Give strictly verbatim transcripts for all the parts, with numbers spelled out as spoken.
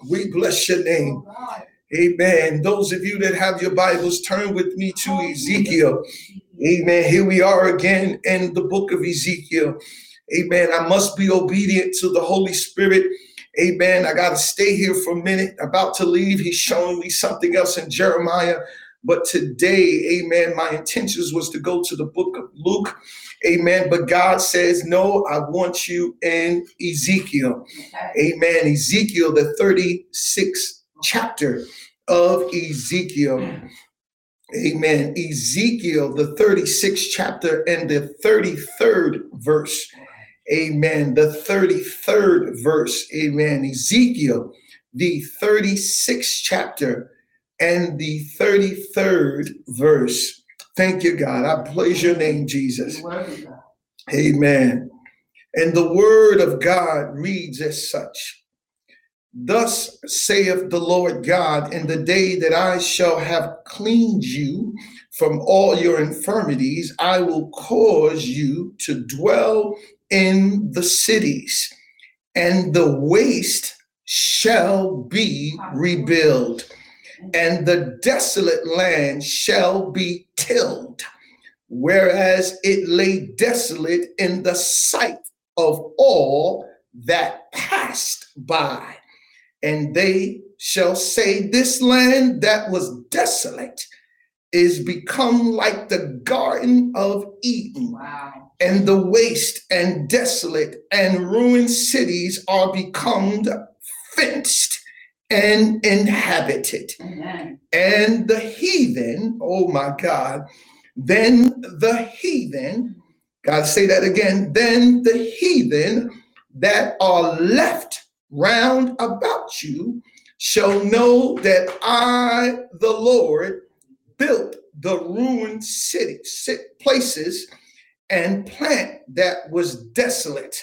We bless your name. Amen. Those of you that have your Bibles, turn with me to Ezekiel. Amen. Here we are again in the book of Ezekiel. Amen. I must be obedient to the Holy Spirit. Amen. I got to stay here for a minute. About to leave. He's showing me something else in Jeremiah. But today, amen, my intentions was to go to the book of Luke. Amen. But God says, no, I want you in Ezekiel. Amen. Ezekiel, the thirty-sixth chapter of Ezekiel. Amen. Ezekiel, the thirty-sixth chapter and the thirty-third verse. Amen. The thirty-third verse. Amen. Ezekiel, the thirty-sixth chapter and the thirty-third verse. Thank you, God. I praise your name, Jesus. Amen. And the word of God reads as such. Thus saith the Lord God, in the day that I shall have cleaned you from all your infirmities, I will cause you to dwell in the cities, and the waste shall be rebuilt, and the desolate land shall be tilled, whereas it lay desolate in the sight of all that passed by. And they shall say, this land that was desolate is become like the Garden of Eden. Wow. And the waste and desolate and ruined cities are become fenced and inhabited. Amen. And the heathen, oh my God, then the heathen, God say that again, then the heathen that are left round about you shall know that I, the Lord, built the ruined cities, places, and plant that was desolate.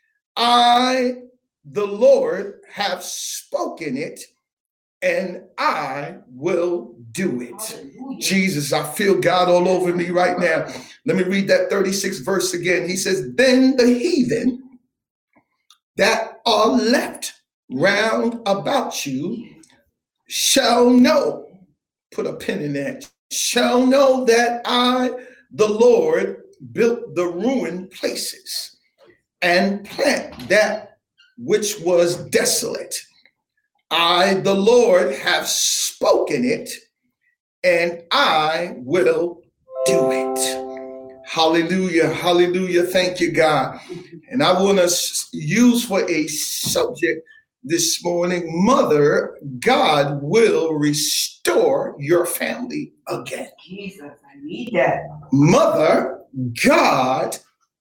I, the Lord, have spoken it, and I will do it. Hallelujah. Jesus, I feel God all over me right now. Let me read that thirty-sixth verse again. He says, then the heathen that are left round about you shall know, put a pin in that, shall know that I, the Lord, built the ruined places and plant that which was desolate. I, the Lord, have spoken it, and I will do it. Hallelujah. Hallelujah. Thank you, God. And I want to use for a subject this morning, Mother, God will restore your family again. Jesus, I need that. Mother, God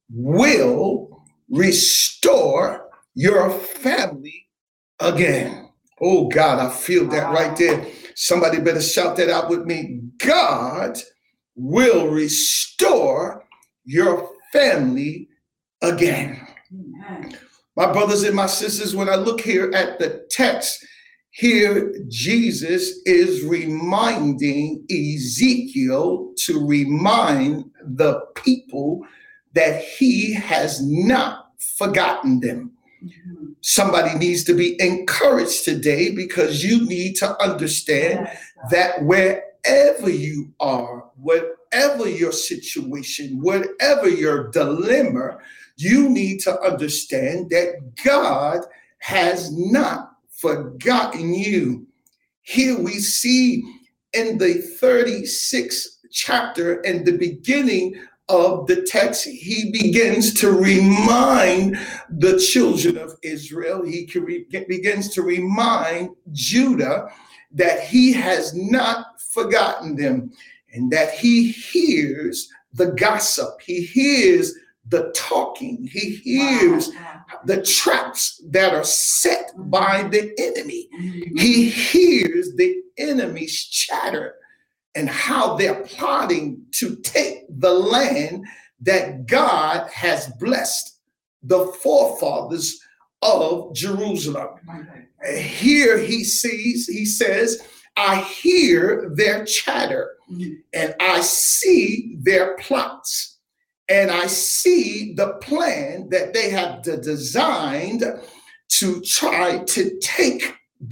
will restore your family again. Oh God, I feel that wow. right there. Somebody better shout that out with me. God will restore your family again. Amen. My brothers and my sisters, when I look here at the text, here Jesus is reminding Ezekiel to remind the people that he has not forgotten them. Mm-hmm. Somebody needs to be encouraged today, because you need to understand yes, that wherever you are, whatever your situation, whatever your dilemma, you need to understand that God has not forgotten you. Here we see in the thirty-sixth chapter and the beginning of the text, he begins to remind the children of Israel, he begins to remind Judah that he has not forgotten them, and that he hears the gossip, he hears the talking, he hears the traps that are set by the enemy. He hears the enemy's chatter and how they're plotting to take the land that God has blessed the forefathers of Jerusalem. Here he sees, he says, I hear their chatter and I see their plots. And I see the plan that they have designed to try to take back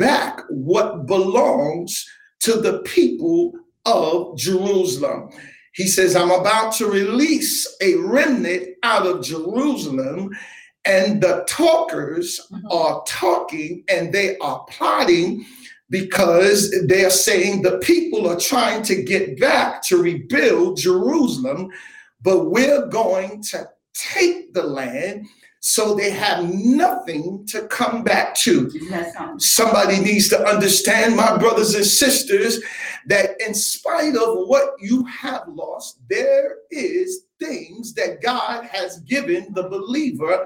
what belongs to the people of Jerusalem. He says, I'm about to release a remnant out of Jerusalem, and the talkers mm-hmm. are talking and they are plotting because they're saying the people are trying to get back to rebuild Jerusalem, but we're going to take the land so they have nothing to come back to. Somebody needs to understand, my brothers and sisters, that in spite of what you have lost, there is things that God has given the believer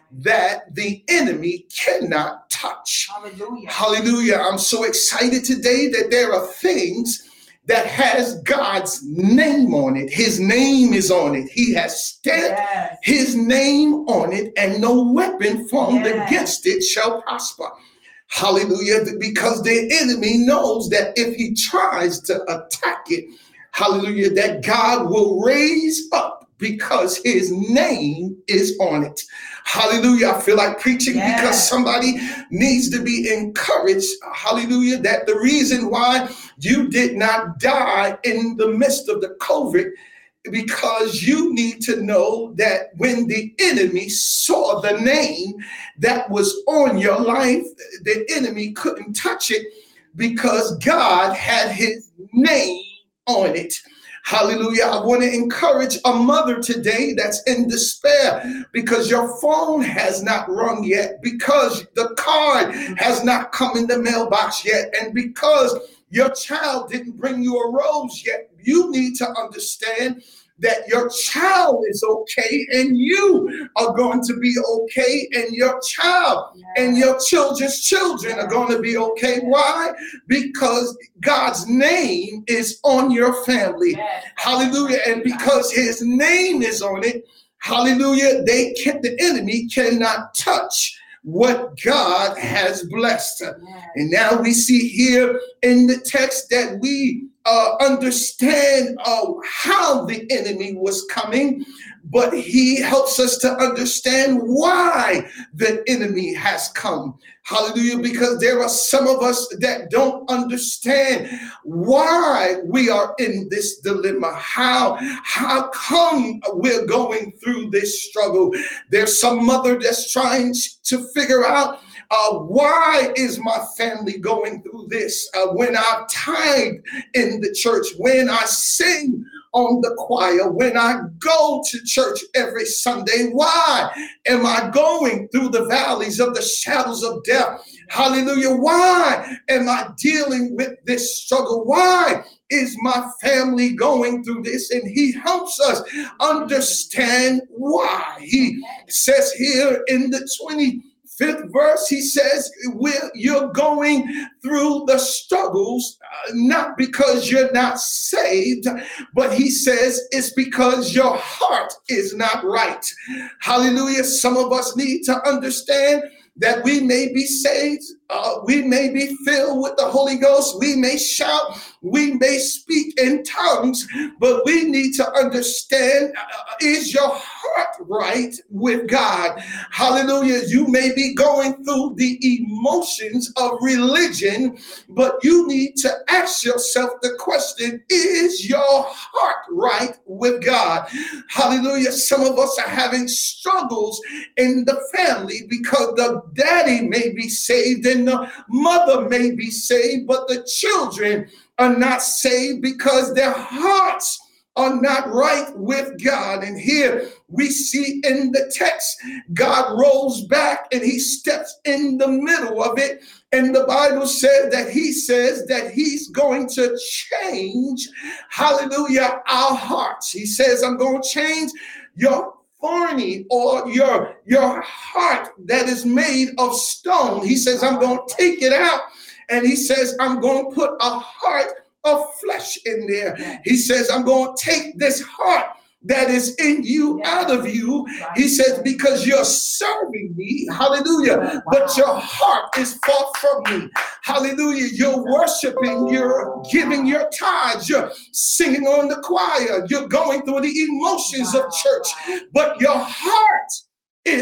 that the enemy cannot touch. Hallelujah. Hallelujah. I'm so excited today that there are things that has God's name on it. His name is on it. He has stamped yes. his name on it, and no weapon formed yes. against it shall prosper. Hallelujah. Because the enemy knows that if he tries to attack it, hallelujah, that God will raise up because his name is on it. Hallelujah. I feel like preaching yes. because somebody needs to be encouraged. Hallelujah. That the reason why you did not die in the midst of the COVID, because you need to know that when the enemy saw the name that was on your life, the enemy couldn't touch it because God had his name on it. Hallelujah. I want to encourage a mother today that's in despair because your phone has not rung yet, because the card has not come in the mailbox yet, and because your child didn't bring you a rose yet. You need to understand that your child is okay and you are going to be okay, and your child yes. and your children's children are going to be okay. Why? Because God's name is on your family. Yes. Hallelujah. And because his name is on it, hallelujah, they can, the enemy cannot touch what God has blessed. Yes. And now we see here in the text that we Uh, understand uh, how the enemy was coming, but he helps us to understand why the enemy has come. Hallelujah. Because there are some of us that don't understand why we are in this dilemma. How, how come we're going through this struggle? There's some mother that's trying to figure out Uh, why is my family going through this? Uh, when I tithe in the church, when I sing on the choir, when I go to church every Sunday, why am I going through the valleys of the shadows of death? Hallelujah. Why am I dealing with this struggle? Why is my family going through this? And he helps us understand why. He says here in the twenty-fifth verse, he says, we're, you're going through the struggles, uh, not because you're not saved, but he says it's because your heart is not right. Hallelujah. Some of us need to understand that we may be saved, uh, we may be filled with the Holy Ghost, we may shout, we may speak in tongues, but we need to understand, uh, is your heart right with God? Hallelujah. You may be going through the emotions of religion, but you need to ask yourself the question, is your heart right with God? Hallelujah. Some of us are having struggles in the family because the daddy may be saved and the mother may be saved, but the children are not saved because their hearts are not right with God. And here we see in the text, God rolls back and he steps in the middle of it. And the Bible says that he says that he's going to change, hallelujah, our hearts. He says, I'm going to change your thorny or your, your heart that is made of stone. He says, I'm going to take it out. And he says, I'm going to put a heart of flesh in there. He says, I'm going to take this heart that is in you yeah. out of you. He says, because you're serving me, hallelujah, wow. but your heart is far from me. Hallelujah. You're worshiping, you're giving your tithes, you're singing on the choir, you're going through the emotions of church, but your heart is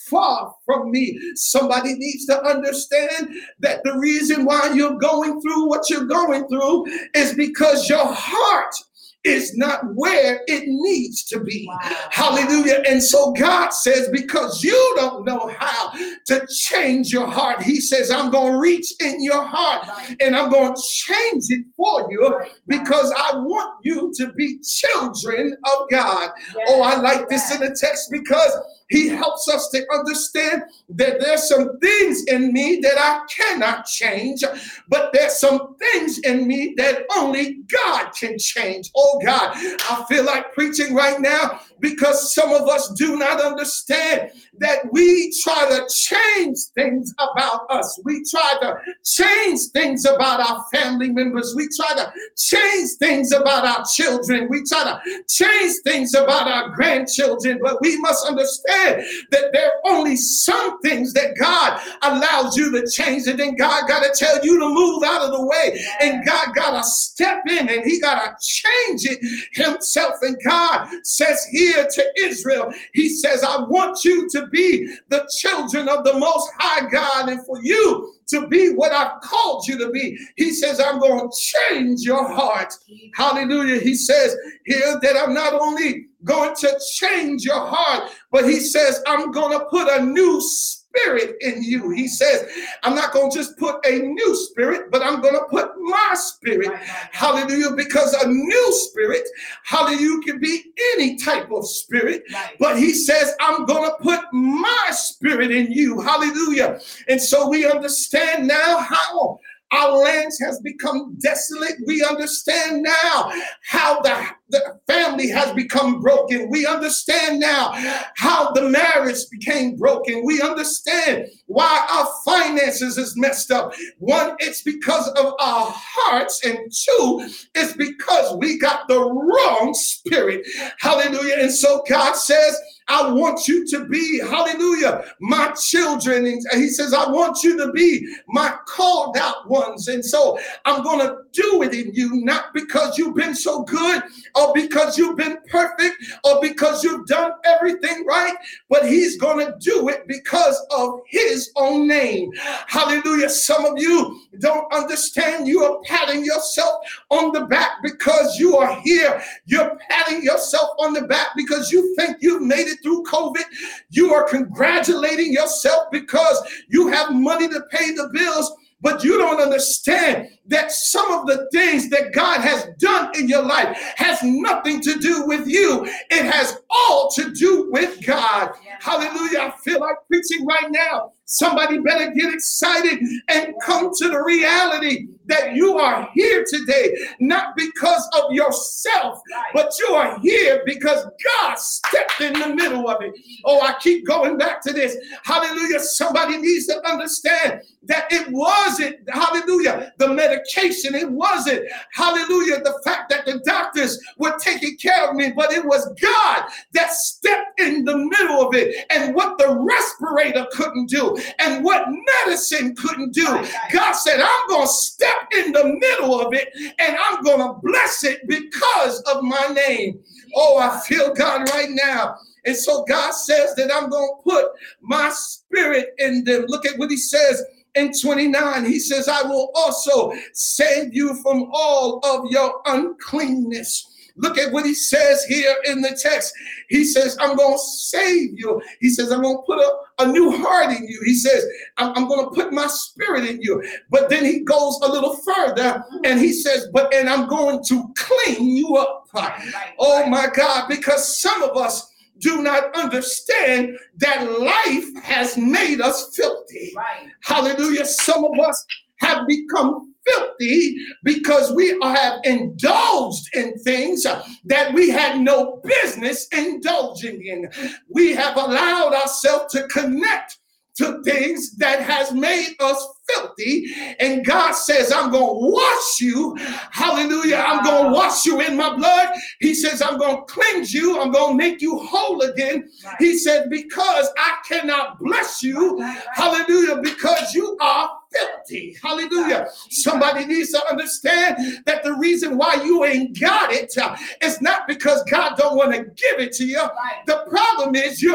far from me. Somebody needs to understand that the reason why you're going through what you're going through is because your heart is not where it needs to be. Wow. Hallelujah. And so God says, because you don't know how to change your heart, he says, I'm going to reach in your heart right. and I'm going to change it for you right. because I want you to be children of God. Yes. Oh, I like this in the text because he helps us to understand that there's some things in me that I cannot change, but there's some things in me that only God can change. Oh God, I feel like preaching right now because some of us do not understand that we try to change things about us. We try to change things about our family members. We try to change things about our children. We try to change things about our grandchildren, but we must understand that there are only some things that God allows you to change, and then God got to tell you to move out of the way, and God got to step in and he got to change it himself. And God says here to Israel, he says, I want you to be the children of the Most High God, and for you to be what I've called you to be. He says, I'm going to change your heart. Hallelujah. He says here that I'm not only going to change your heart, but he says, I'm going to put a new spirit in you. He says, I'm not going to just put a new spirit, but I'm going to put my spirit. Right, right, right. Hallelujah. Because a new spirit, hallelujah, can be any type of spirit. Right. But he says, I'm going to put my spirit in you. Hallelujah. And so we understand now how our lands has become desolate. We understand now how the, the family has become broken. We understand now how the marriage became broken. We understand why our finances is messed up. One, it's because of our hearts. And two, it's because we got the wrong spirit. Hallelujah. And so God says, I want you to be, hallelujah, my children. And he says, I want you to be my called out ones. And so I'm going to do it in you, not because you've been so good or because you've been perfect or because you've done everything right, but he's going to do it because of his own name. Hallelujah. Some of you don't understand. You are patting yourself on the back because you are here. You're patting yourself on the back because you think you've made it through COVID. You are congratulating yourself because you have money to pay the bills, but you don't understand that some of the things that God has done in your life has nothing to do with you. It has all to do with God. Yeah. Hallelujah. I feel like preaching right now. Somebody better get excited and come to the reality that you are here today, not because of yourself, but you are here because God stepped in the middle of it. Oh, I keep going back to this. Hallelujah. Somebody needs to understand that it wasn't, hallelujah, the medication. It wasn't, hallelujah, the fact that the doctors were taking care of me, but it was God that stepped in the middle of it. And what the respirator couldn't do and what medicine couldn't do, God said, I'm going to step in the middle of it and I'm going to bless it because of my name. Oh, I feel God right now. And so God says that I'm going to put my spirit in them. Look at what he says in twenty-nine. He says, I will also save you from all of your uncleanness. Look at what he says here in the text. He says, I'm going to save you. He says, I'm going to put a, a new heart in you. He says, I'm, I'm going to put my spirit in you. But then he goes a little further and he says, but, and I'm going to clean you up. Right, right, oh right. My God, because some of us do not understand that life has made us filthy. Right. Hallelujah. Some of us have become filthy because we have indulged in things that we had no business indulging in. We have allowed ourselves to connect to things that has made us filthy. And God says, I'm going to wash you. Hallelujah. I'm going to wash you in my blood. He says, I'm going to cleanse you. I'm going to make you whole again. Right. He said, because I cannot bless you. Right, right, right. Hallelujah. Because you are filthy. Hallelujah. Somebody needs to understand that the reason why you ain't got it uh, is not because God don't want to give it to you. Right. The problem is you're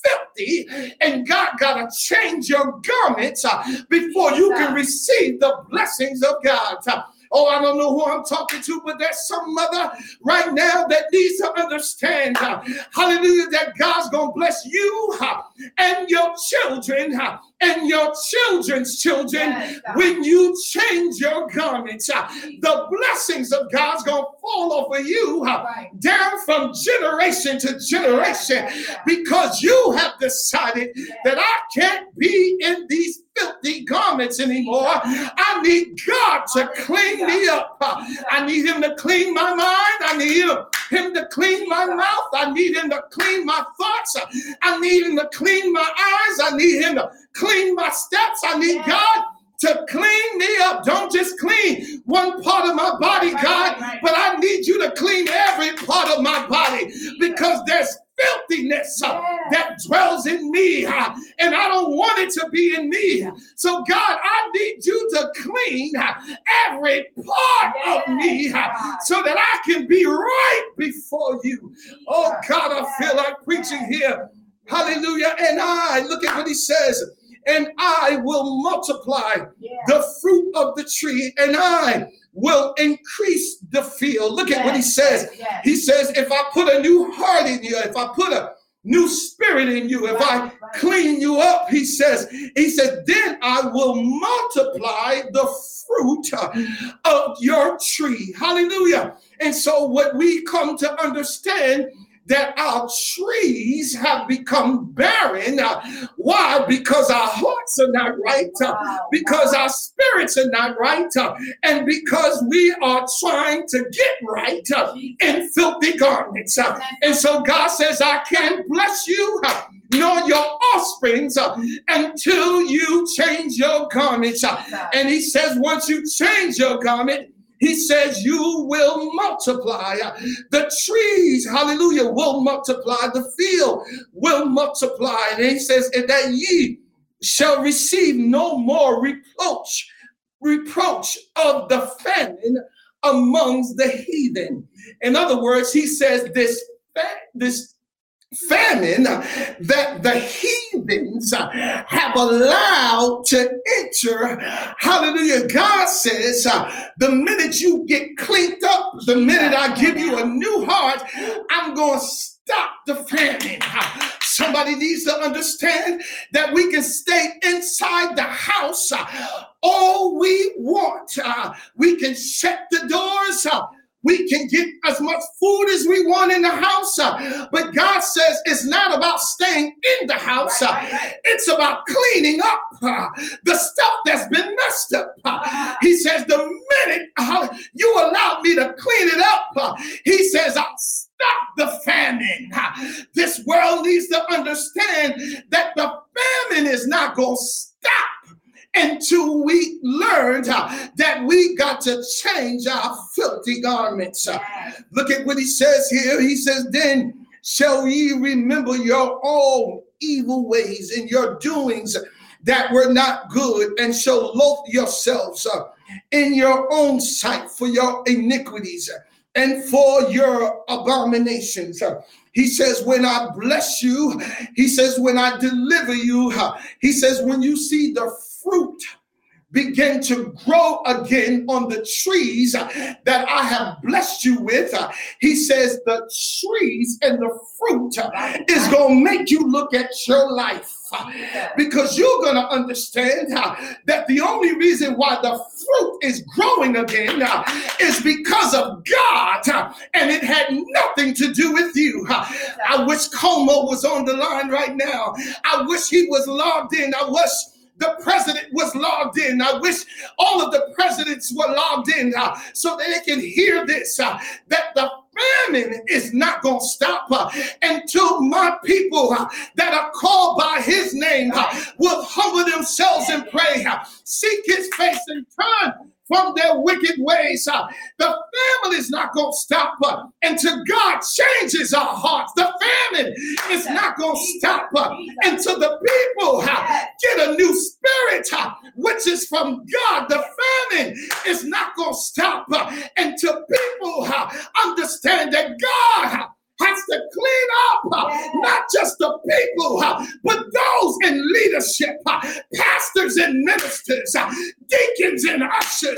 filthy, and God got to change your garments uh, before you can receive the blessings of God. Uh, Oh, I don't know who I'm talking to, but there's some mother right now that needs to understand, uh, hallelujah, that God's going to bless you uh, and your children uh, and your children's children yes, when you change your garments. Uh, the blessings of God's going to fall over you uh, right. down from generation to generation yes, yes, because you have decided yes. that I can't be in these filthy garments anymore. I need God to clean me up. I need him to clean my mind. I need him, him to clean my mouth. I need him to clean my thoughts. I need him to clean my eyes. I need him to clean my steps. I need God to clean me up. Don't just clean one part of my body, God, but I need you to clean every part of my body because there's filthiness uh, that dwells in me uh, and I don't want it to be in me. So God, I need you to clean uh, every part of me uh, so that I can be right before you. Oh God, I feel like preaching here. Hallelujah. And I, look at what he says, and I will multiply the fruit of the tree, and I will increase the field. Look at yes, what he says. Yes, yes. He says, if I put a new heart in you, if I put a new spirit in you, if right, I right. clean you up, he says, he says, then I will multiply the fruit of your tree. Hallelujah. And so what we come to understand that our trees have become barren. Uh, why? Because our hearts are not right, uh, because our spirits are not right, uh, and because we are trying to get right uh, in filthy garments. Uh, and so God says, I can't bless you uh, nor your offsprings uh, until you change your garments. Uh, and he says, once you change your garment, he says, you will multiply. The trees, hallelujah, will multiply. The field will multiply. And he says, and that ye shall receive no more reproach, reproach of the famine amongst the heathen. In other words, he says this, this famine that the heathens have allowed to enter. Hallelujah. God says, uh, the minute you get cleaned up, the minute I give you a new heart, I'm going to stop the famine. Uh, somebody needs to understand that we can stay inside the house uh, all we want. Uh, we can shut the doors. Uh, We can get as much food as we want in the house. Uh, but God says it's not about staying in the house. Uh, right, right, right. It's about cleaning up uh, the stuff that's been messed up. Uh, he says the minute uh, you allow me to clean it up, uh, he says I'll stop the famine. Uh, this world needs to understand that the famine is not going to stop until we learned uh, that we got to change our filthy garments. Uh, look at what he says here. He says, then shall ye remember your own evil ways and your doings that were not good, and shall loathe yourselves uh, in your own sight for your iniquities and for your abominations. Uh, He says, when I bless you, he says, when I deliver you, uh, he says, when you see the fruit begin to grow again on the trees that I have blessed you with, uh, he says the trees and the fruit uh, is going to make you look at your life. Uh, because you're going to understand uh, that the only reason why the fruit is growing again uh, is because of God, uh, and it had nothing to do with you. Uh, I wish Como was on the line right now. I wish he was logged in. I wish the president was logged in. I wish all of the presidents were logged in uh, so that they can hear this, uh, that the famine is not going to stop uh, until my people uh, that are called by his name uh, will humble themselves and pray, uh, seek his face and turn from their wicked ways. Uh, the famine is not going to stop uh, until God changes our hearts. The famine is not going to stop uh, until the people uh, get a new spirit, uh, which is from God. The famine is not going to stop uh, until people uh, understand that God uh, has to clean up uh, not just the people, uh,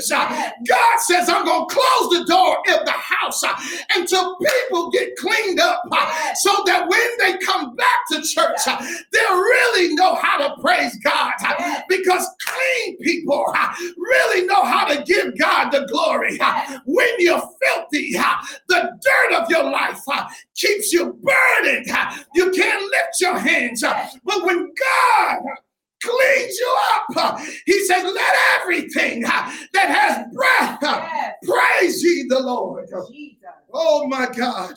church. God says, I'm going to close the door of the house until people get cleaned up so that when they come back to church, they'll really know how to praise God, because clean people really know how to give God the glory. When you're filthy, the dirt of your life keeps you burdened. You can't lift your hands. But when God cleans you up, he says, let everything that has breath praise ye the Lord. Oh my God,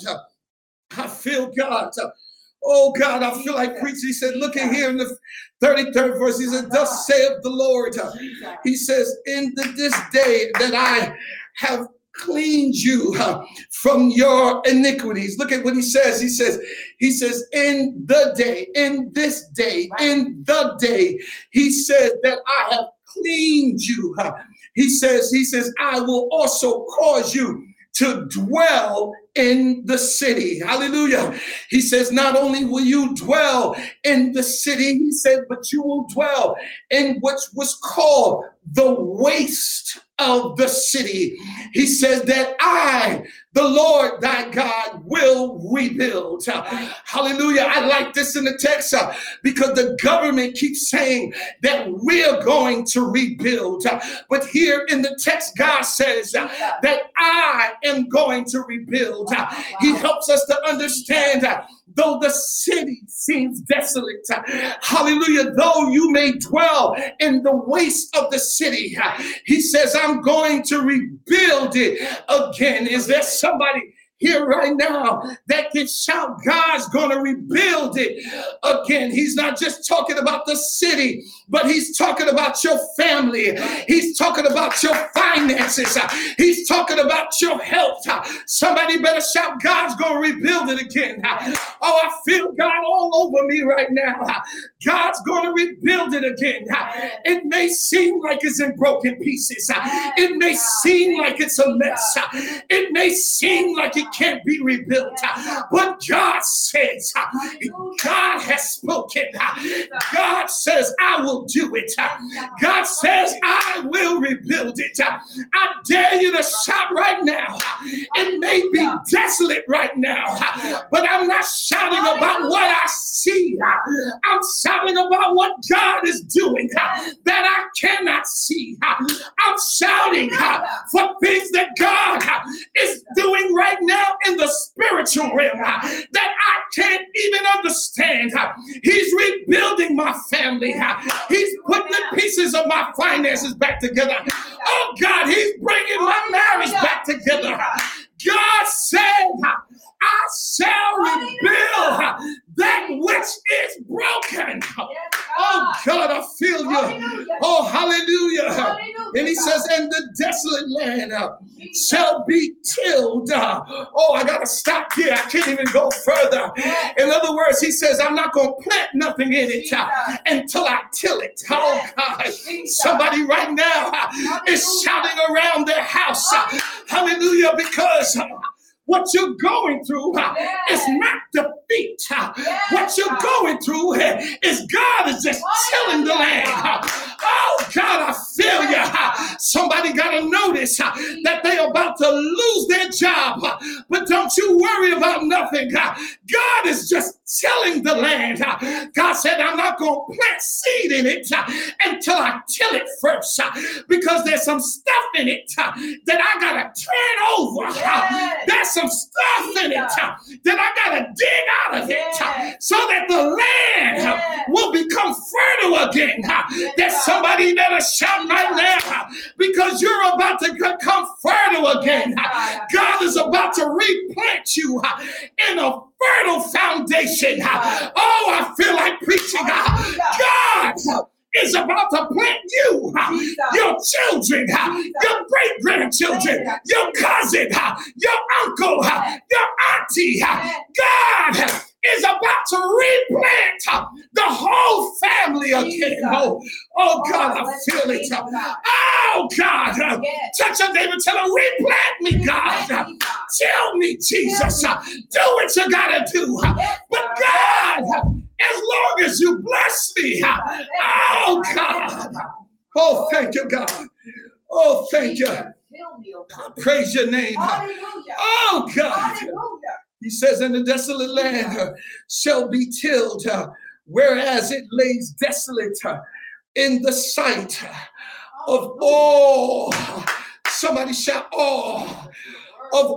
I feel God. Oh God, I feel like preaching. He said, look at here in the thirty-third verse. He said, thus saith the Lord. He says, in the, this day that I have cleaned you uh, from your iniquities. Look at what he says. He says, he says, in the day, in this day, in the day, he says that I have cleaned you. Uh, he says, he says, I will also cause you to dwell in the city. Hallelujah. He says, not only will you dwell in the city, he said, but you will dwell in what was called the waste of the city. He says that I, the Lord thy God, will rebuild. Uh, hallelujah. I like this in the text uh, because the government keeps saying that we're going to rebuild. Uh, but here in the text, God says uh, that I am going to rebuild. Uh, he helps us to understand uh, though the city seems desolate, uh, hallelujah, though you may dwell in the waste of the city, uh, he says, I'm going to rebuild it again. Is there somebody here right now that can shout, God's going to rebuild it again? He's not just talking about the city, but he's talking about your family. He's talking about your finances. He's talking about your health. Somebody better shout, God's going to rebuild it again. Oh, I feel God all over me right now. God's going to rebuild it again. It may seem like it's in broken pieces. It may seem like it's a mess. It may seem like it can't be rebuilt. But God says, God has spoken. God says, I will do it. God says, I will rebuild it. I dare you to shout right now. It may be desolate right now, but I'm not shouting about what I see. I'm shouting about what God is doing that I cannot see. I'm shouting for things that God is doing right now in the spiritual realm that I can't even understand. He's rebuilding my family. He's putting the pieces of my finances back together. Oh God, he's bringing my marriage back together. God said, I shall rebuild that which is broken. Oh God, I feel you. Oh, hallelujah. And he says, and the desolate land uh, shall be tilled. Uh, oh, I got to stop here. I can't even go further. In other words, he says, I'm not going to plant nothing in it uh, until I till it. Oh God, somebody right now uh, is shouting around their house. Uh, hallelujah, because uh, what you're going through uh, is not defeat. Uh, what you're going through uh, is God is just tilling the land. Uh, oh, God, I feel you. Uh, somebody got to notice uh, that they're about to lose their job. Uh, but don't you worry about nothing. Uh, God is just tilling the land. Uh, God said, I'm not going to plant seed in it uh, until I till it first. Uh, because there's some stuff in it uh, that I got to turn over. Uh, there's some stuff in it uh, that I got to dig out of it uh, so that the land uh, will become fertile again. Uh, there's somebody that is shouting right now uh, because you're about to become fertile again. Uh, God is about to replant you uh, in a fertile foundation. Uh, oh, I feel like preaching. Uh, God is about to plant you, uh, your children, uh, your great-grandchildren, your cousin, uh, your uncle, uh, your auntie. Uh, God is about to replant uh, the whole family again. Oh, oh God, I feel it. Uh, oh God, uh, touch your neighbor, tell him, replant me, God. Uh, tell me, Jesus, uh, do what you gotta do. Uh, but God, uh, as long as you bless me, uh, oh God, oh thank you, God. Oh, thank you. Fill me, oh God. Praise your name. Hallelujah. Oh, God. Hallelujah. He says, and the desolate land uh, shall be tilled, uh, whereas it lays desolate uh, in the sight of all. Somebody shout, all. Of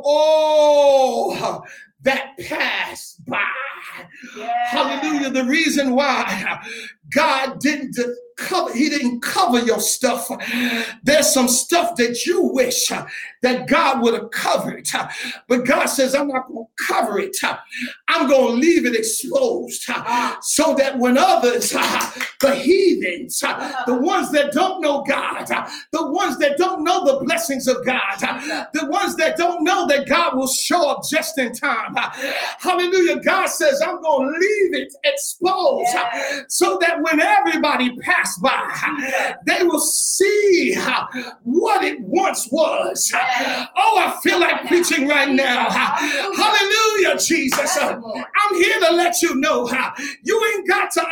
all that pass by. Yeah. Hallelujah. The reason why God didn't cover, he didn't cover your stuff. There's some stuff that you wish that God would have covered. But God says, I'm not going to cover it. I'm going to leave it exposed so that when others, the heathens, the ones that don't know God, the ones that don't know the blessings of God, the ones that don't know that God will show up just in time. Hallelujah. God says, I'm going to leave it exposed yeah. so that when everybody pass by, they will see what it once was. Yeah. Oh, I feel like preaching right now. Hallelujah, Jesus. I'm here to let you know you ain't got to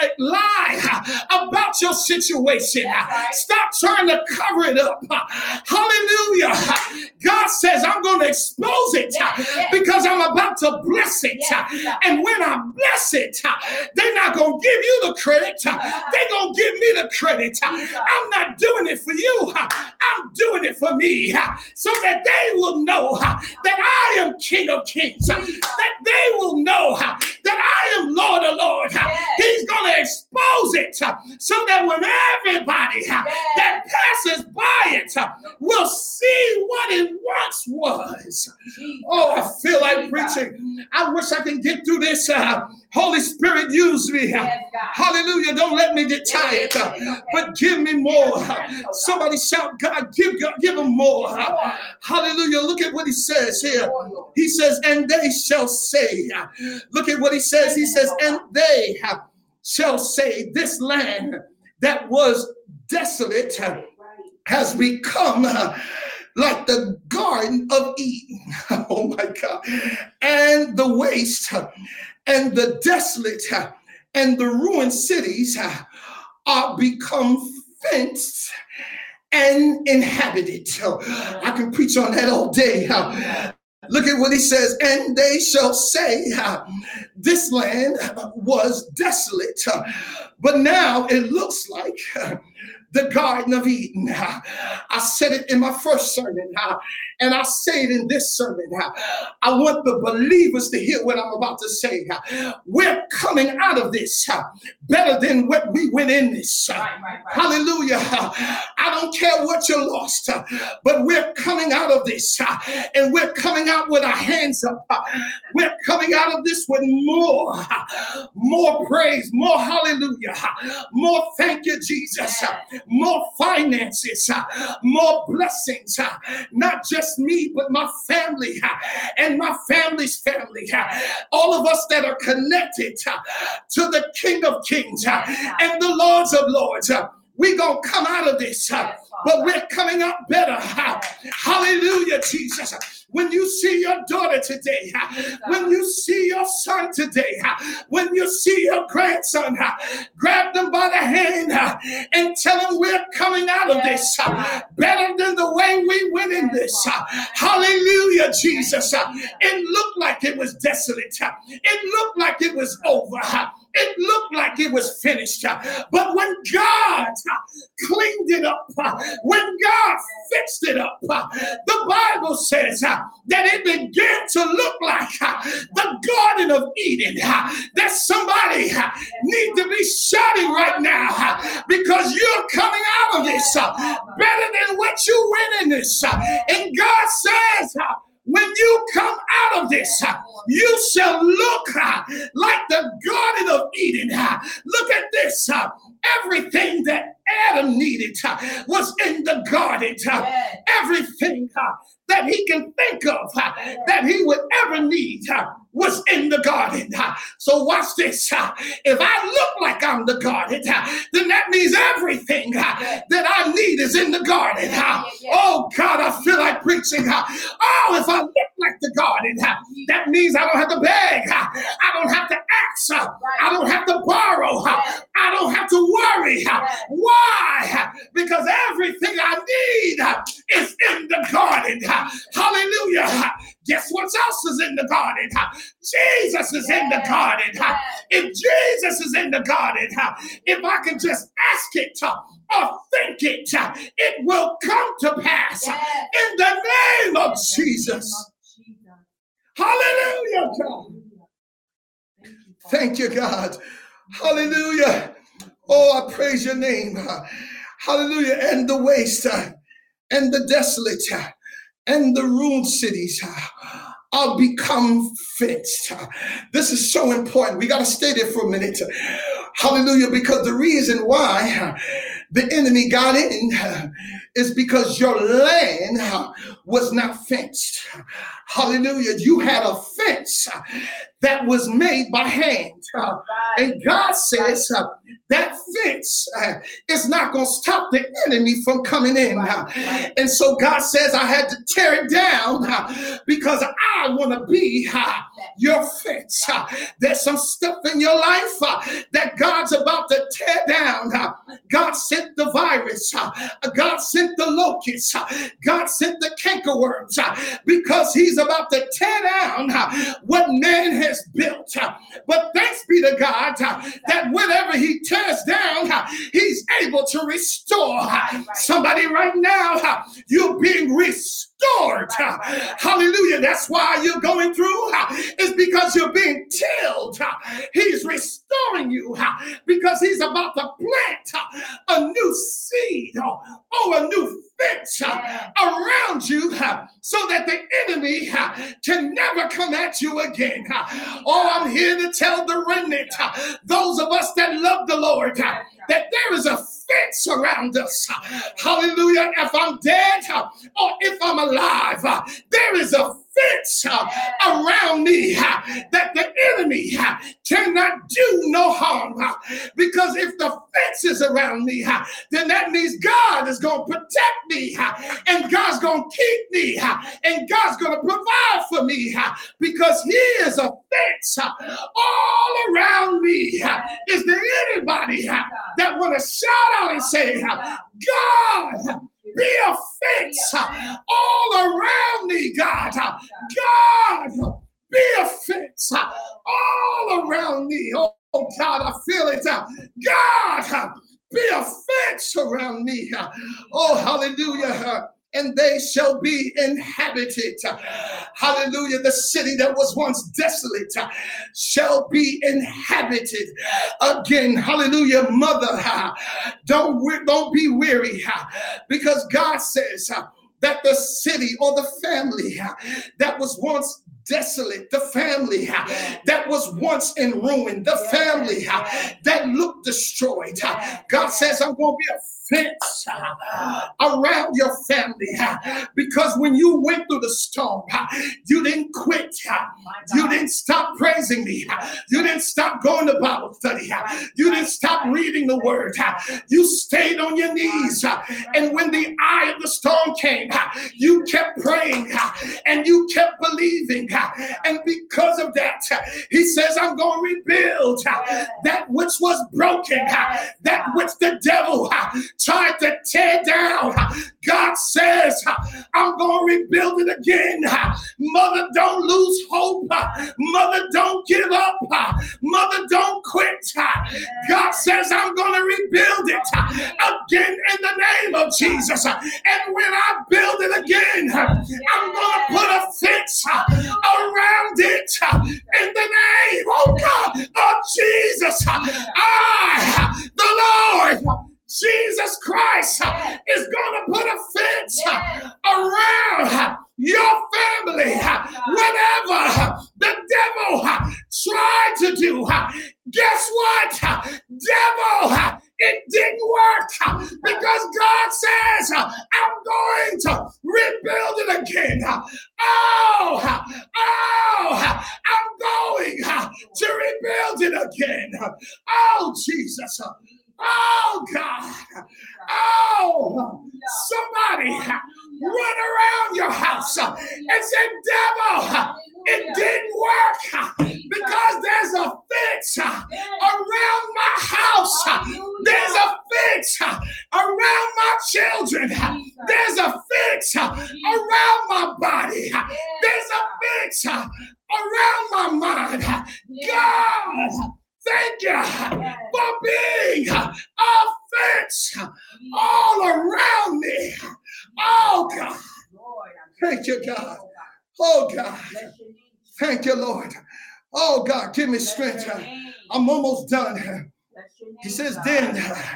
lie about your situation. Stop trying to cover it up. Hallelujah. God says, I'm going to expose it because I'm about to bless it. And when I bless it, they're not going to give you the credit. They're going to give me the credit. I'm not doing it for you. I'm doing it for me so that they will know that I am King of Kings, that they will know that I am Lord of Lords. He's going to expose it so that when everybody that passes by it will see what it once was. Oh, I feel like preaching. I wish I can get through this. Uh, Holy Spirit, use me. Yes, hallelujah. Don't let me get tired, uh, but give me more. Uh, somebody shout, God, give, God, give him more. Uh, hallelujah. Look at what he says here. He says, and they shall say, uh, look at what he says. He says, and they uh, shall say, this land that was desolate uh, has become uh, like the Garden of Eden. Oh my God. And the waste and the desolate and the ruined cities are become fenced and inhabited. So I can preach on that all day. Look at what he says. And they shall say, this land was desolate, but now it looks like the Garden of Eden. I said it in my first sermon, and I say it in this sermon. I want the believers to hear what I'm about to say. We're coming out of this better than what we went in this. Right, right, right. Hallelujah. I don't care what you lost, but we're coming out of this, and we're coming out with our hands up. We're coming out of this with more, more praise, more hallelujah, more thank you, Jesus. More finances, uh, more blessings, uh, not just me, but my family uh, and my family's family. Uh, all of us that are connected uh, to the King of Kings uh, and the Lords of Lords. Uh, we're going to come out of this, uh, but we're coming out better. Uh, hallelujah, Jesus. When you see your daughter today, when you see your son today, when you see your grandson, grab them by the hand and tell them we're coming out of this better than the way we went in this. Hallelujah, Jesus. It looked like it was desolate. It looked like it was over. It looked like it was finished. But when God cleaned it up, when God fixed it up, the Bible says that it began to look like the Garden of Eden. That somebody needs to be shouting right now because you're coming out of this better than what you went in this. And God says, when you come out of this, you shall look like the Garden of Eden. Look at this. Everything that Adam needed was in the garden. Everything that he can think of that he would ever need was in the garden. So watch this. If I look like I'm the garden, then that means everything that I need is in the garden. Oh God, I feel like preaching. Oh, if I look like the garden, that means I don't have to beg. I don't have to ask. I don't have to borrow. I don't have to worry. Why? Because everything I need garden. Hallelujah. Guess what else is in the garden? Jesus is in the garden. If Jesus is in the garden, if I can just ask it or think it, it will come to pass in the name of Jesus. Hallelujah, God. Thank you, God. Hallelujah. Oh, I praise your name. Hallelujah. And the waste and the desolate and the ruined cities are become fenced. This is so important. We got to stay there for a minute. Hallelujah. Because the reason why the enemy got in is because your land was not fenced. Hallelujah. You had a fence that was made by hand. And God says that fence is not going to stop the enemy from coming in. And so God says I had to tear it down because I want to be your fence. There's some stuff in your life that God's about to tear down. God sent the virus. God sent the locusts. God sent the cankerworms because he's about to tear down what man has built. But thanks be to God that whatever he tears down, he's able to restore. Somebody right now, you're being restored. Hallelujah. That's why you're going through. It's because you're being tilled. He's restoring you because he's about to plant a new seed or a new fence around you so that the enemy can never come at you again. Oh, I'm here to tell the remnant, those of us that love the Lord, that there is a fence around us. Hallelujah. If I'm dead or if I'm alive, there is a fence around me that the enemy cannot do no harm. Because if the fence is around me, then that means God is going to protect me and God's going to keep me and God's going to provide for me because he is a fence all around me. Is there anybody that want to shout out and say, God, be a fence all around me, God. God, be a fence all around me. Oh, God, I feel it. God, be a fence around me. Oh, hallelujah. And they shall be inhabited. Hallelujah. The city that was once desolate shall be inhabited again. Hallelujah. Mother, don't, don't be weary because God says that the city or the family that was once desolate, the family that was once in ruin, the family that looked destroyed, God says, I'm going to be a fence around your family because when you went through the storm, you didn't quit. You didn't stop praising me. You didn't stop going to Bible study. You didn't stop reading the word. You stayed on your knees. And when the eye of the storm came, you kept praying and you kept believing. And because of that, he says, I'm going to rebuild that which was broken, that which the devil tried to tear down. God says, I'm going to rebuild it again. Mother, don't lose hope. Mother, don't give up. Mother, don't quit. God says, I'm going to rebuild it again in the name of Jesus. And when I build it again, I'm going to put a fence around it in the name, oh God, of Jesus. I, the Lord, Jesus Christ is going to put a fence around your family. Whatever the devil tried to do, guess what? Devil, it didn't work because God says, I'm going to rebuild it again. Oh, oh, I'm going to rebuild it again. Oh, Jesus. Oh, God. Oh, somebody run around your house and say, devil, it didn't work because there's a fence around my house. There's a fence around my children. There's a fence around around my body. There's a fence around my mind. God, thank you for being a fence all around me. Oh, God. Thank you, God. Oh, God. Thank you, Lord. Oh, God, give me strength. I'm almost done. He says, then,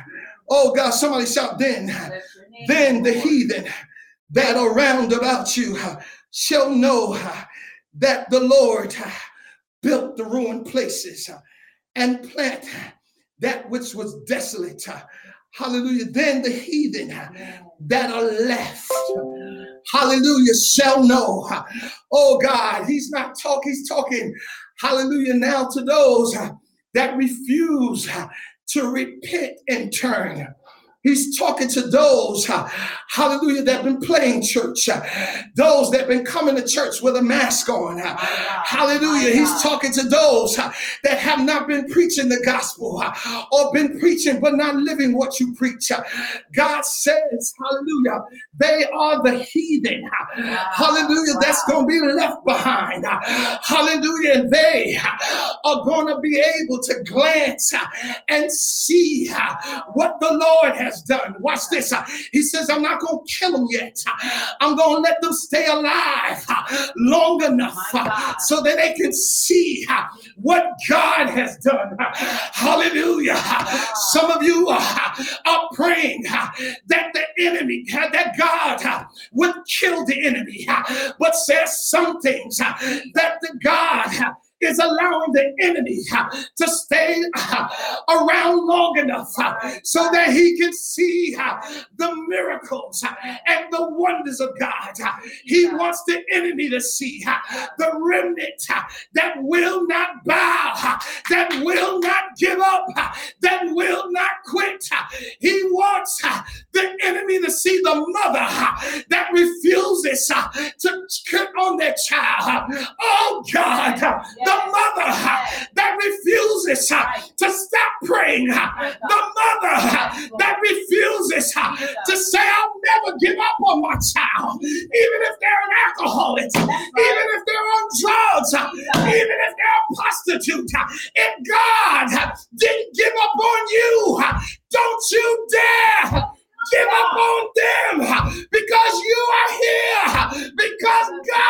oh, God, somebody shout, then, then the heathen that are round about you shall know that the Lord built the ruined places and plant that which was desolate. Hallelujah. Then the heathen that are left, hallelujah, shall know. Oh God, he's not talking, he's talking, hallelujah, now to those that refuse to repent and turn. He's talking to those, uh, hallelujah, that have been playing church. Uh, those that have been coming to church with a mask on. Uh, hallelujah. He's talking to those uh, that have not been preaching the gospel uh, or been preaching but not living what you preach. Uh, God says, hallelujah, they are the heathen. Uh, hallelujah, that's going to be left behind. Uh, hallelujah, and they uh, are going to be able to glance uh, and see uh, what the Lord has done. Watch this. He says, I'm not going to kill them yet. I'm going to let them stay alive long enough so that they can see what God has done. Hallelujah. Some of you are praying that the enemy, that God would kill the enemy, but says some things that the God is allowing the enemy uh, to stay uh, around long enough uh, so that he can see uh, the miracles uh, and the wonders of God. Uh, he wants the enemy to see uh, the remnant uh, that will not bow, uh, that will not give up, uh, that will not quit. Uh, he wants uh, the enemy to see the mother uh, that refuses uh, to quit on their child. Uh, oh God, uh, the mother uh, that refuses uh, to stop praying, uh, the mother uh, that refuses uh, to say, I'll never give up on my child, even if they're an alcoholic, even if they're on drugs, uh, even if they're a prostitute. Uh, if God uh, didn't give up on you, uh, don't you dare give up on them, uh, because you are here, uh, because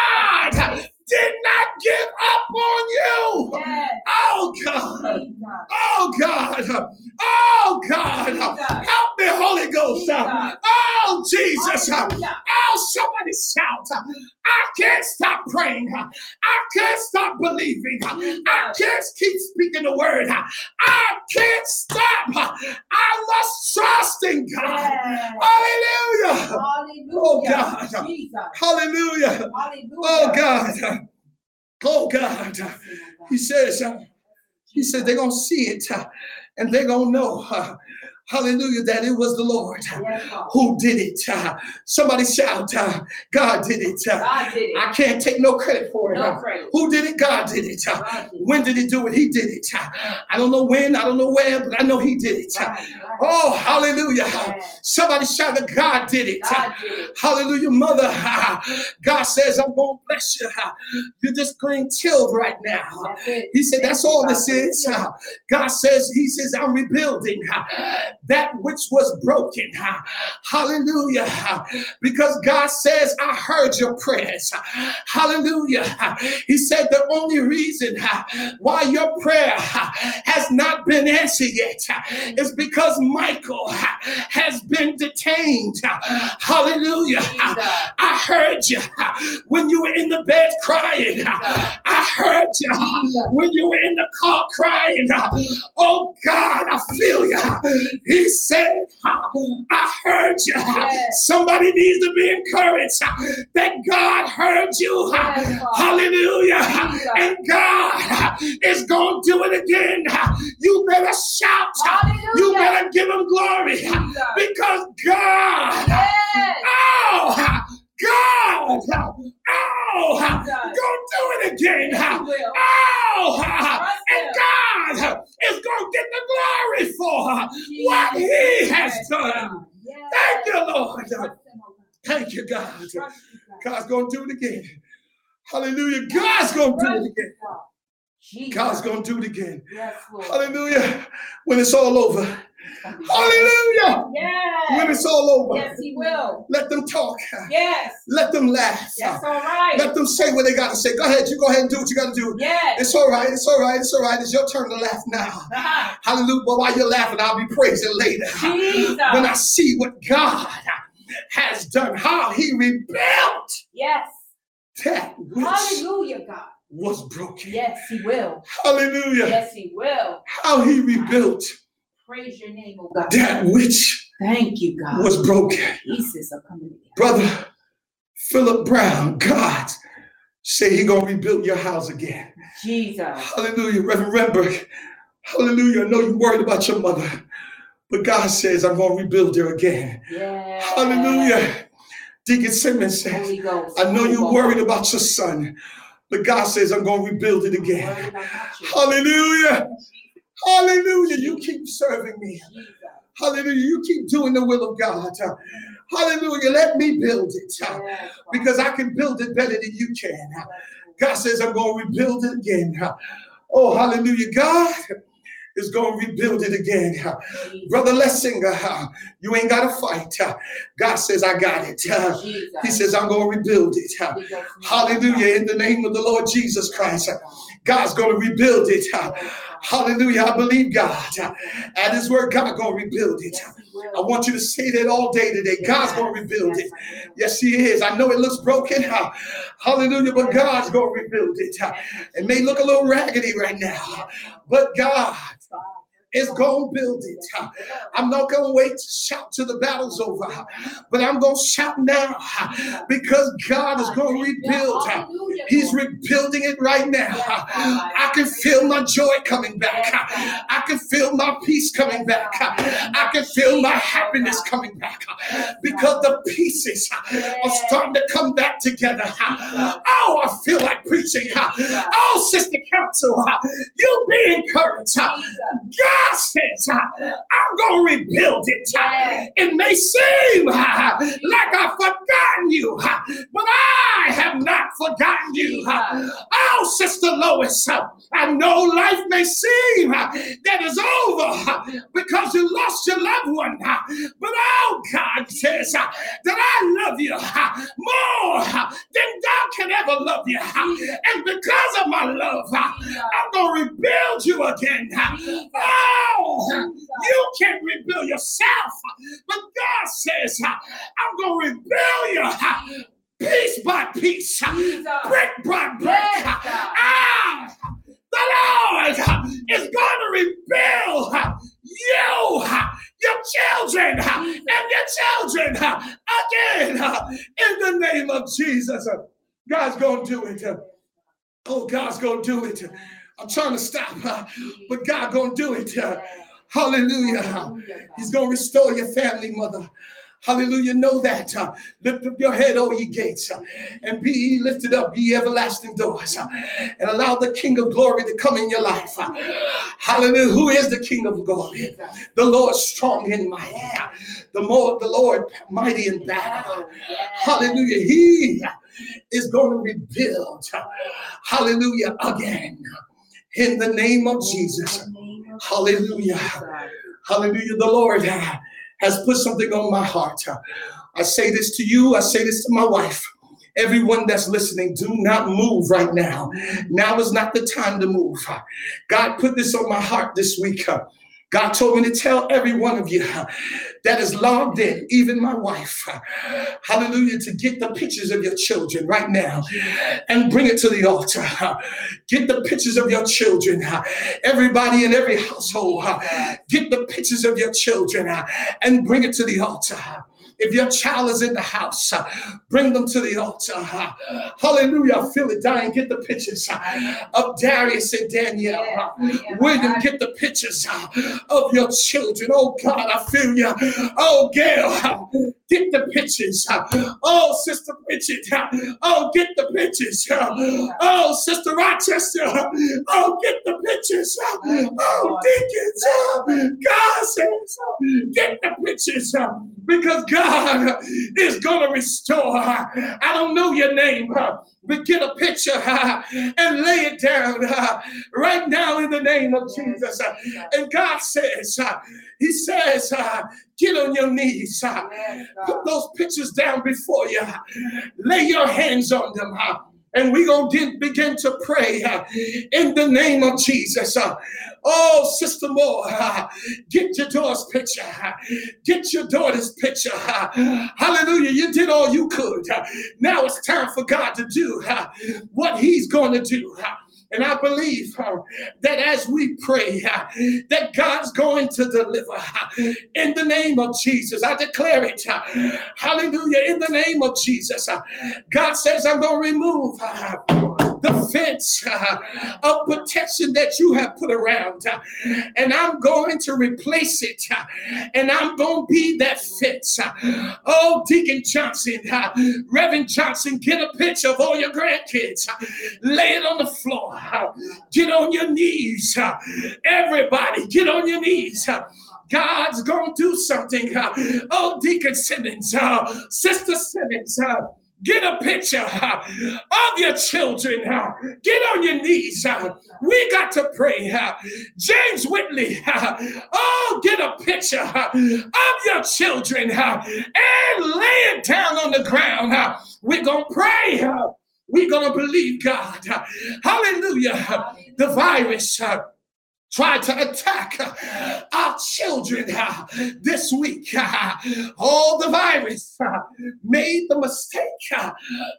God did not give up on you. Yes. Oh God. Oh God. Oh God. Help me, Holy Ghost. Oh Jesus. Oh, somebody shout. I can't stop praying. I can't stop believing. I can't keep speaking the word. I can't stop. I must trust in God. Yes. Hallelujah. Hallelujah. Oh God. Jesus. Hallelujah. Hallelujah. Oh God. Oh God. He says, uh, he said they're going to see it uh, and they're going to know. Uh, Hallelujah, that it was the Lord uh, who did it. Uh, somebody shout, uh, God did it. Uh, God did it. I can't take no credit for it. No uh, credit. Who did it? God did it. Uh, God did it. When did he do it? He did it. Uh, I don't know when, I don't know where, but I know he did it. Uh, oh, hallelujah. Yes. Somebody shout that God did it. God did it. Hallelujah, mother. Uh, God says, I'm going to bless you. Uh, you're just being tilled right now. He said, that's all this is. Uh, God says, he says, I'm rebuilding. Uh, that which was broken. Hallelujah. Because God says, I heard your prayers. Hallelujah. He said the only reason why your prayer has not been answered yet is because Michael has been detained. Hallelujah. I heard you when you were in the bed crying. I heard you when you were in the car crying. Oh God, I feel you. He said, I heard you. Yes. Somebody needs to be encouraged that God heard you. Yes. Hallelujah. Yes. And God is going to do it again. You better shout. Hallelujah. You better give him glory. Yes. Because God, yes. oh, God, oh, yes. Go do it again. Yes. Oh, and God is going to get the glory for what he has done. Thank you, Lord. Thank you, God. God's going to do it again. Hallelujah. God's going to do it again. Jesus. God's going to do it again. Yes, Lord. Hallelujah. When it's all over. Hallelujah. Yes. When it's all over. Yes, he will. Let them talk. Yes. Let them laugh. That's all right. Let them say what they got to say. Go ahead. You go ahead and do what you got to do. Yes. It's all right. It's all right. It's all right. It's your turn to laugh now. Uh-huh. Hallelujah. But while you're laughing, I'll be praising later. Jesus. When I see what God has done, how he rebuilt Yes. that which Hallelujah, God. was broken. Yes, he will. Hallelujah. Yes, he will. How he rebuilt Praise your name, oh God. that which Thank you, God. was broken. Pieces are coming together. Brother Philip Brown, God say he gonna rebuild your house again. Jesus. Hallelujah. Reverend Remberg, hallelujah. I know you're worried about your mother, but God says I'm gonna rebuild her again. Yes. Hallelujah. Deacon Simmons says, Holy Ghost. I know Holy you're Ghost. worried about your son, but God says I'm gonna rebuild it Worried again. about you. Hallelujah. Hallelujah. You keep serving me. Jesus. Hallelujah. You keep doing the will of God. Hallelujah. Let me build it. Yes, Because I can build it better than you can. Father. God says I'm going to rebuild it again. Oh, hallelujah. God is going to rebuild it again. Jesus. Brother Lessinger, you ain't got to fight. God says I got it. Jesus. He says I'm going to rebuild it. Jesus. Hallelujah. In the name of the Lord Jesus Christ. God's going to rebuild it. Hallelujah. I believe God. At his word, God going to rebuild it. I want you to say that all day today. God's going to rebuild it. Yes, he is. I know it looks broken. Hallelujah. But God's going to rebuild it. It may look a little raggedy right now, but God is going to build it. I'm not going to wait to shout till the battle's over, but I'm going to shout now because God is going to rebuild. He's rebuilding it right now. I can feel my joy coming back. I can feel my peace coming back. I can feel my happiness coming back because the pieces are starting to come back together. Oh, I feel like preaching. Oh, Sister Council, you be encouraged. God says, I'm going to rebuild it. It may seem like I've forgotten you, but I have not forgotten you. Oh, Sister Lois, I know life may seem that is over because you lost your loved one, but oh, God says that I love you more than God can ever love you. And because of my love, I'm going to rebuild you again. Oh, you can't rebuild yourself, but God says, I'm going to rebuild you piece by piece, brick by brick. Ah, the Lord is going to rebuild you, your children, and your children again in the name of Jesus. God's going to do it. Oh, God's going to do it. I'm trying to stop, but God going to do it. Hallelujah. He's going to restore your family, mother. Hallelujah. Know that. Uh, lift up your head, O ye gates, uh, and be ye lifted up, ye everlasting doors, uh, and allow the King of glory to come in your life. Uh, hallelujah. Who is the King of glory? The Lord strong and mighty. Uh, the more the Lord mighty in battle. Hallelujah. He is going to rebuild. Uh, hallelujah. Again. In the name of Jesus. Hallelujah. Hallelujah. The Lord uh, has put something on my heart. I say this to you. I say this to my wife. Everyone that's listening, do not move right now. Now is not the time to move. God put this on my heart this week. God told me to tell every one of you that is logged in, even my wife, hallelujah, to get the pictures of your children right now and bring it to the altar. Get the pictures of your children. Everybody in every household, get the pictures of your children and bring it to the altar. If your child is in the house, uh, bring them to the altar. Uh, hallelujah. I feel it dying. Get the pictures uh, of Darius and Danielle. Uh, William, get the pictures uh, of your children. Oh, God, I feel you. Oh, Gail, uh, Get the pictures. Oh, Sister Bridget. Oh, get the pictures. Oh, Sister Rochester. Oh, get the pictures. Oh, deacons. God says, get the pictures. Because God is going to restore. I don't know your name, but get a picture and lay it down right now in the name of Jesus. And God says, he says, get on your knees. Put those pictures down before you. Lay your hands on them. And we're going to begin to pray uh, in the name of Jesus. Uh, oh, Sister Moore, uh, get your daughter's picture. Uh, get your daughter's picture. Uh, hallelujah. You did all you could. Uh, now it's time for God to do uh, what he's going to do. Uh, And I believe uh, that as we pray, uh, that God's going to deliver uh, in the name of Jesus. I declare it. Uh, hallelujah. In the name of Jesus. Uh, God says, I'm going to remove uh, the fence uh, of protection that you have put around. Uh, and I'm going to replace it. Uh, and I'm going to be that fence. Uh, oh, Deacon Johnson, uh, Reverend Johnson, get a picture of all your grandkids. Uh, lay it on the floor. Get on your knees. Everybody, get on your knees. God's going to do something. Oh, Deacon Simmons, uh, Sister Simmons, uh, get a picture uh, of your children. Uh, get on your knees. Uh, we got to pray. Uh, James Whitley, uh, oh, get a picture uh, of your children uh, and lay it down on the ground. Uh, we're going to pray. Uh, We're going to believe God. Hallelujah. The virus uh, tried to attack uh, our children uh, this week. Uh, all the virus uh, made the mistake uh,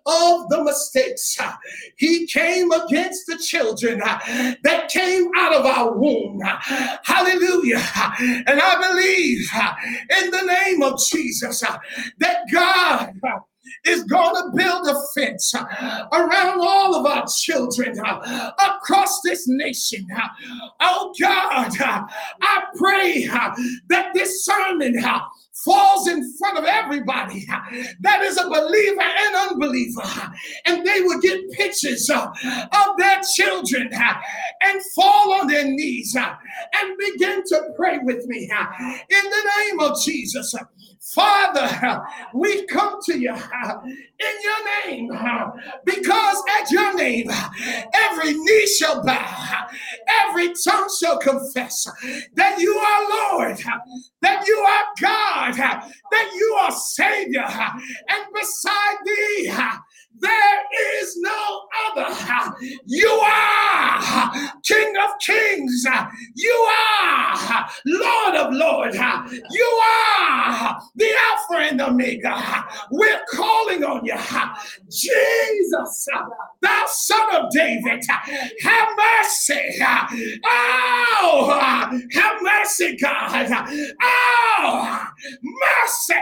of the mistakes. Uh, he came against the children uh, that came out of our womb. Uh, hallelujah. And I believe uh, in the name of Jesus uh, that God uh, is going to build a fence uh, around all of our children uh, across this nation. Uh, oh God, uh, I pray uh, that this sermon uh, falls in front of everybody uh, that is a believer and unbeliever, uh, and they will get pictures uh, of their children uh, and fall on their knees uh, and begin to pray with me uh, in the name of Jesus. Uh, Father, we come to you in your name, because at your name, every knee shall bow, every tongue shall confess that you are Lord, that you are God, that you are Savior, and beside thee, there is no other. You are King of Kings. You are Lord of Lords. You are the Alpha and Omega. We're calling on you. Jesus, thou Son of David, have mercy. Oh, have mercy, God. Oh, mercy,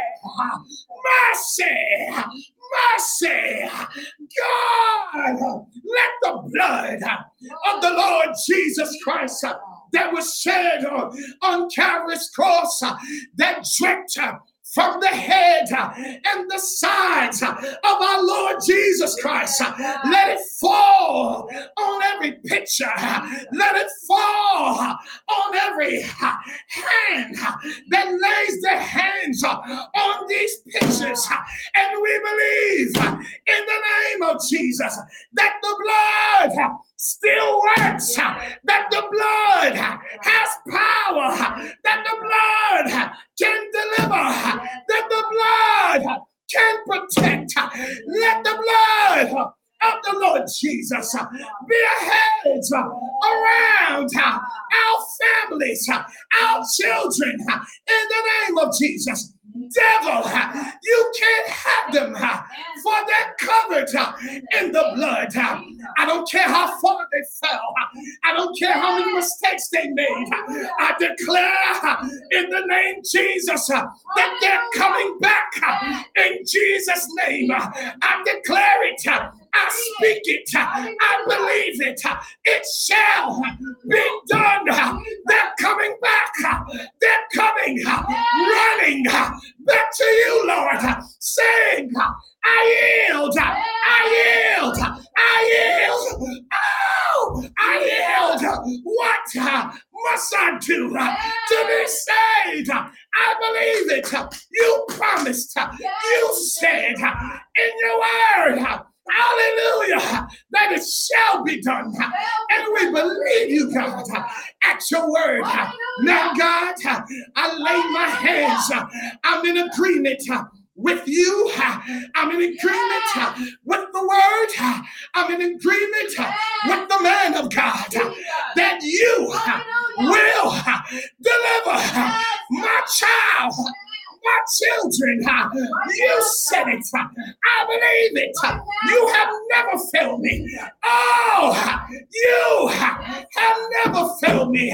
mercy. Mercy, God, let the blood of the Lord Jesus Christ that was shed on, on Calvary's cross, that dripped from the head and the sides of our Lord Jesus Christ. Let it fall on every picture. Let it fall on every hand that lays their hands on these pictures. And we believe in the name of Jesus that the blood still works, that the blood has power, that the blood can deliver, that the blood can protect. Let the blood of the Lord Jesus be a hedge around our families, our children, in the name of Jesus. Devil, you can't have them, for they're covered in the blood. I don't care how far they fell. I don't care how many mistakes they made. I declare in the name of Jesus that they're coming back in Jesus' name. I declare it. I speak it. I believe it. It shall be done. They're coming back. They're coming, running back to you, Lord, saying, I yield, I yield, I yield. Oh, I yield. What must I do to be saved? I believe it. You promised, you said in your word, hallelujah, that it shall be done. And we believe you, God, at your word. Now, God, I lay my hands. I'm in agreement with you. I'm in agreement with the word. I'm in agreement with the man of God that you will deliver my child, my children. You said it. I believe it. You have never failed me. Oh, you have never failed me.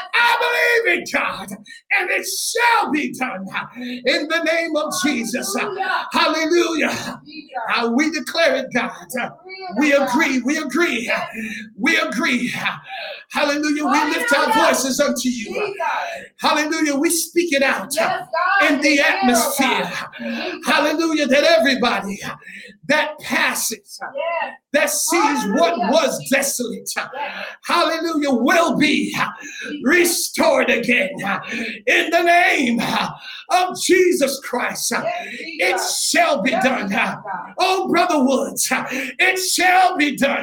I believe it, God, and it shall be done in the name of Jesus. Hallelujah. Uh, we declare it, God. We agree. We agree. We agree. Hallelujah. We lift our voices unto you. Hallelujah. We speak it out in the atmosphere. Hallelujah. That everybody that passes, that sees what was desolate, hallelujah, will be restored again in the name of Jesus Christ. It shall be done. Oh, Brother Woods, it shall be done.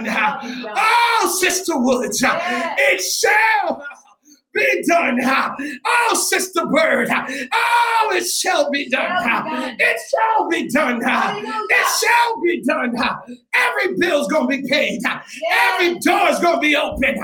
Oh, Sister Woods, it shall be done. Oh, Sister Bird, oh, it shall be done. It shall be done. It shall be done. Every bill's going to be paid. Every door's going to be open.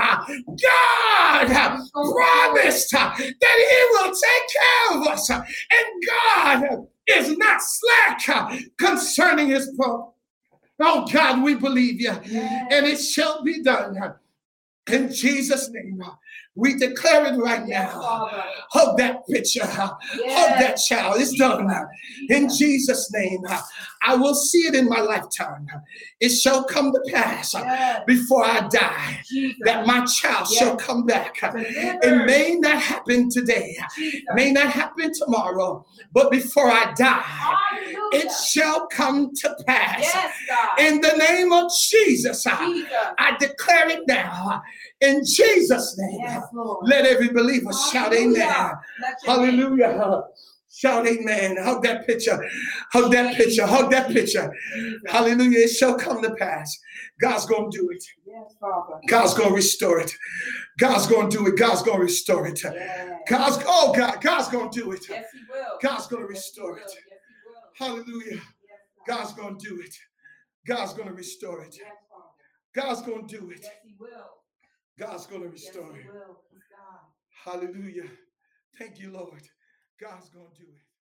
God promised that he will take care of us. And God is not slack concerning his promise. Oh, God, we believe you. And it shall be done. In Jesus' name. We declare it right now. Hold that picture. Hold that child. It's done. In Jesus' name. I will see it in my lifetime. It shall come to pass before I die that my child shall come back. It may not happen today. May not happen tomorrow. But before I die, it shall come to pass. In the name of Jesus, I declare it now. In Jesus' name. Yes, let every believer Hallelujah. Shout amen. Hallelujah. Name. Shout amen. Hug that picture. Hug that picture. Hug that picture. Hallelujah. It shall come to pass. God's going to do it. Yes, Father. God's going to restore it. God's going to do it. God's going to restore it. Yes. God's, oh God, God's going to do it. Yes, he will. God's going to restore yes, it. Yes, hallelujah. Yes, God's going to do it. God's going to restore it. Yes, God's going to do it. Yes, he will. God's going to restore yes, it. Hallelujah. Thank you, Lord. God's going to do it.